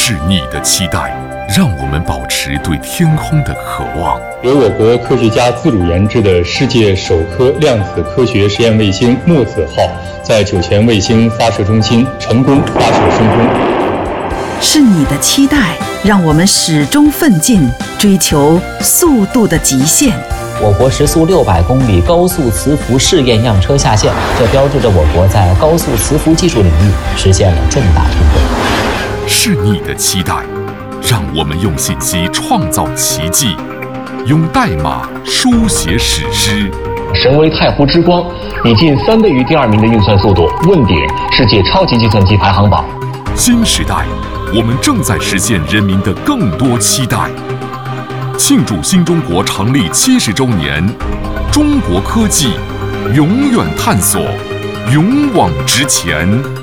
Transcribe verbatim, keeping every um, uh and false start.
是你的期待，让我们保持对天空的渴望。 由我国科学家自主研制的世界首颗量子科学实验卫星墨子号，在酒泉卫星发射中心成功发射升空。 是你的期待，让我们始终奋进，追求速度的极限。 我国时速六百公里高速磁浮试验样车下线，这标志着我国在高速磁浮技术领域实现了重大突破。 是你的期待，让我们用信息创造奇迹，用代码书写史诗。 神为太湖之光，以近三倍于第二名的运算速度问鼎世界超级计算机排行榜。 新时代，我们正在实现人民的更多期待。庆祝新中国成立七十周年，中国科技永远探索，勇往直前。